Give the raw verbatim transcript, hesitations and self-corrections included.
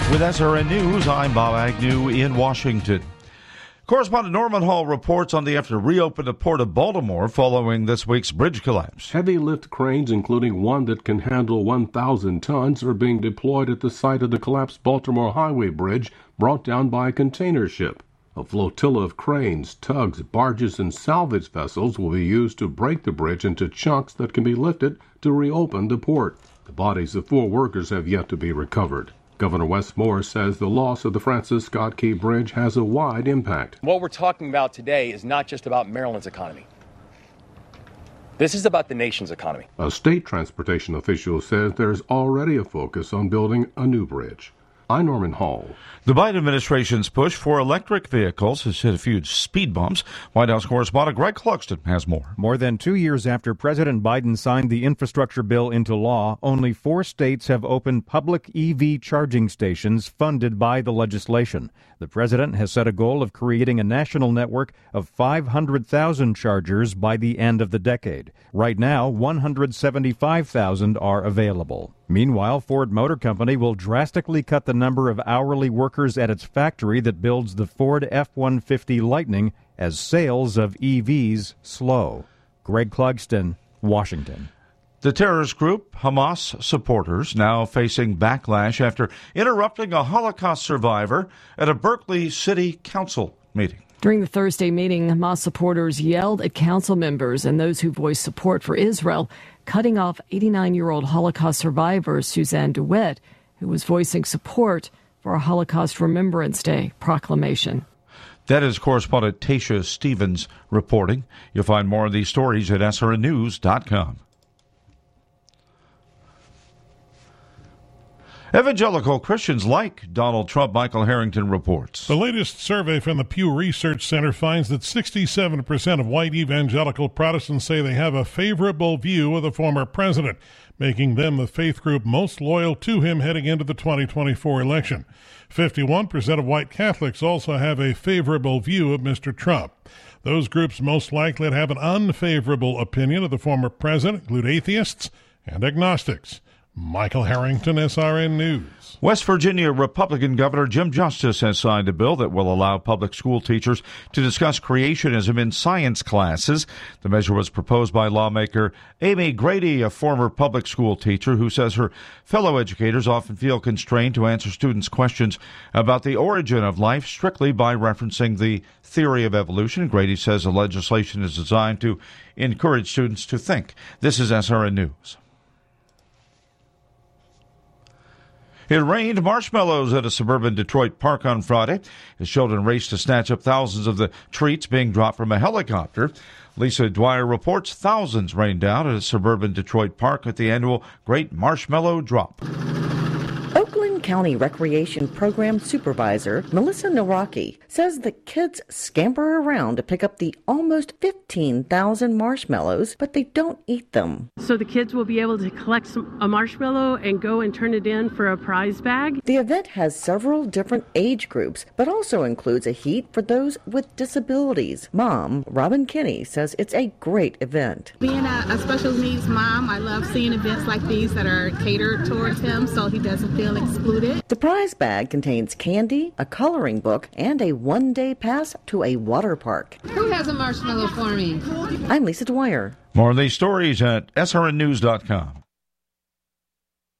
With S R N News, I'm Bob Agnew in Washington. Correspondent Norman Hall reports on the effort to reopen the Port of Baltimore following this week's bridge collapse. Heavy lift cranes, including one that can handle one thousand tons, are being deployed at the site of the collapsed Baltimore Highway Bridge brought down by a container ship. A flotilla of cranes, tugs, barges, and salvage vessels will be used to break the bridge into chunks that can be lifted to reopen the port. The bodies of four workers have yet to be recovered. Governor Wes Moore says the loss of the Francis Scott Key Bridge has a wide impact. What we're talking about today is not just about Maryland's economy. This is about the nation's economy. A state transportation official says there's already a focus on building a new bridge. I'm Norman Hall. The Biden administration's push for electric vehicles has hit a few speed bumps. White House correspondent Greg Clugston has more. More than two years after President Biden signed the infrastructure bill into law, only four states have opened public E V charging stations funded by the legislation. The president has set a goal of creating a national network of five hundred thousand chargers by the end of the decade. Right now, one hundred seventy-five thousand are available. Meanwhile, Ford Motor Company will drastically cut the number of hourly workers at its factory that builds the Ford F one fifty Lightning as sales of E Vs slow. Greg Clugston, Washington. The terrorist group Hamas supporters now facing backlash after interrupting a Holocaust survivor at a Berkeley City Council meeting. During the Thursday meeting, Hamas supporters yelled at council members and those who voiced support for Israel, cutting off eighty-nine-year-old Holocaust survivor Suzanne DeWitt, who was voicing support for a Holocaust Remembrance Day proclamation. That is correspondent Tasha Stevens reporting. You'll find more of these stories at S R N news dot com. Evangelical Christians like Donald Trump, Michael Harrington reports. The latest survey from the Pew Research Center finds that sixty-seven percent of white evangelical Protestants say they have a favorable view of the former president, making them the faith group most loyal to him heading into the twenty twenty-four election. fifty-one percent of white Catholics also have a favorable view of Mister Trump. Those groups most likely to have an unfavorable opinion of the former president include atheists and agnostics. Michael Harrington, S R N News. West Virginia Republican Governor Jim Justice has signed a bill that will allow public school teachers to discuss creationism in science classes. The measure was proposed by lawmaker Amy Grady, a former public school teacher who says her fellow educators often feel constrained to answer students' questions about the origin of life strictly by referencing the theory of evolution. Grady says the legislation is designed to encourage students to think. This is S R N News. It rained marshmallows at a suburban Detroit park on Friday as children raced to snatch up thousands of the treats being dropped from a helicopter. Lisa Dwyer reports thousands rained down at a suburban Detroit park at the annual Great Marshmallow Drop. Oakland County Recreation Program Supervisor Melissa Nawrocki says the kids scamper around to pick up the almost fifteen thousand marshmallows, but they don't eat them. So the kids will be able to collect some, a marshmallow and go and turn it in for a prize bag. The event has several different age groups, but also includes a heat for those with disabilities. Mom, Robin Kinney, says it's a great event. Being a, a special needs mom, I love seeing events like these that are catered towards him so he doesn't feel excluded. The prize bag contains candy, a coloring book, and a one-day pass to a water park. Who has a marshmallow for me? I'm Lisa Dwyer. More of these stories at S R N news dot com.